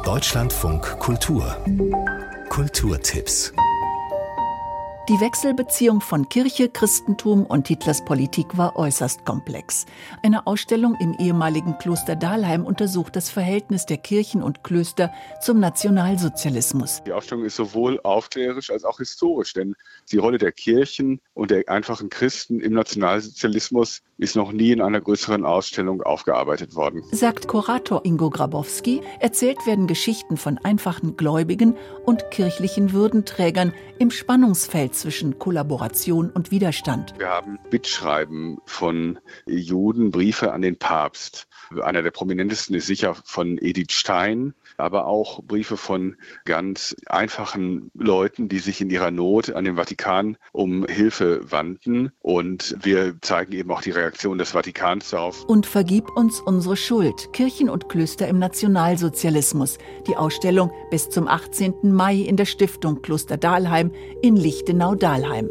Deutschlandfunk Kultur. Kulturtipps. Die Wechselbeziehung von Kirche, Christentum und Hitlers Politik war äußerst komplex. Eine Ausstellung im ehemaligen Kloster Dahlheim untersucht das Verhältnis der Kirchen und Klöster zum Nationalsozialismus. Die Ausstellung ist sowohl aufklärerisch als auch historisch, denn die Rolle der Kirchen und der einfachen Christen im Nationalsozialismus ist noch nie in einer größeren Ausstellung aufgearbeitet worden. Sagt Kurator Ingo Grabowski, erzählt werden Geschichten von einfachen Gläubigen und kirchlichen Würdenträgern im Spannungsfeld zwischen Kollaboration und Widerstand. Wir haben Bittschreiben von Juden, Briefe an den Papst. Einer der prominentesten ist sicher von Edith Stein, aber auch Briefe von ganz einfachen Leuten, die sich in ihrer Not an den Vatikan um Hilfe wandten. Und wir zeigen eben auch die Reaktion des Vatikans darauf. Und vergib uns unsere Schuld. Kirchen und Klöster im Nationalsozialismus. Die Ausstellung bis zum 18. Mai in der Stiftung Kloster Dahlheim in Lichtenau-Dahlheim.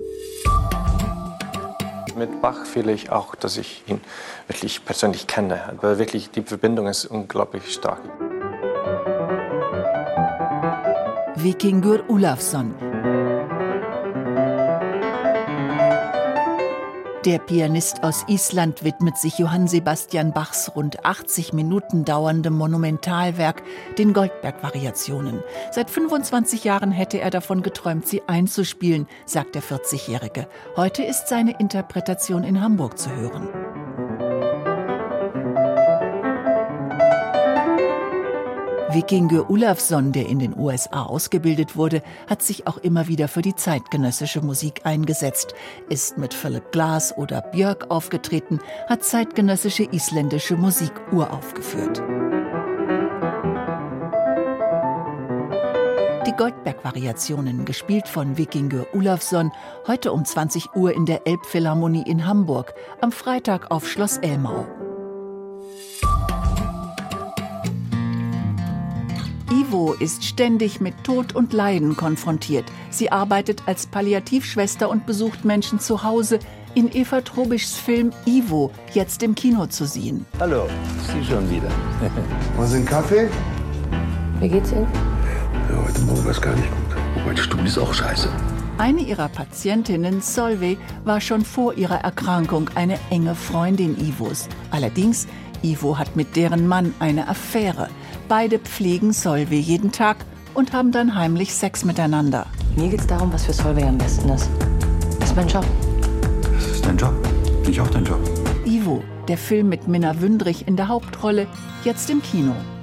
Mit Bach fühle ich auch, dass ich ihn wirklich persönlich kenne. Aber wirklich, die Verbindung ist unglaublich stark. Víkingur Ólafsson. Der Pianist aus Island widmet sich Johann Sebastian Bachs rund 80 Minuten dauerndem Monumentalwerk, den Goldberg-Variationen. Seit 25 Jahren hätte er davon geträumt, sie einzuspielen, sagt der 40-Jährige. Heute ist seine Interpretation in Hamburg zu hören. Víkingur Ólafsson, der in den USA ausgebildet wurde, hat sich auch immer wieder für die zeitgenössische Musik eingesetzt, ist mit Philip Glass oder Björk aufgetreten, hat zeitgenössische isländische Musik uraufgeführt. Die Goldberg-Variationen, gespielt von Víkingur Ólafsson, heute um 20 Uhr in der Elbphilharmonie in Hamburg, am Freitag auf Schloss Elmau. Ivo ist ständig mit Tod und Leiden konfrontiert. Sie arbeitet als Palliativschwester und besucht Menschen zu Hause. In Eva Trobischs Film Ivo, jetzt im Kino zu sehen. Hallo, Sie schon wieder. Wollen Sie einen Kaffee? Wie geht's Ihnen? Ja, heute Morgen war es gar nicht gut. Oh, mein Stuhl ist auch scheiße. Eine ihrer Patientinnen, Solveig, war schon vor ihrer Erkrankung eine enge Freundin Ivos. Allerdings, Ivo hat mit deren Mann eine Affäre. Beide pflegen Solveig jeden Tag und haben dann heimlich Sex miteinander. Mir geht's darum, was für Solveig am besten ist. Das ist mein Job. Das ist dein Job. Bin ich auch dein Job. Ivo, der Film mit Minna Wündrich in der Hauptrolle, jetzt im Kino.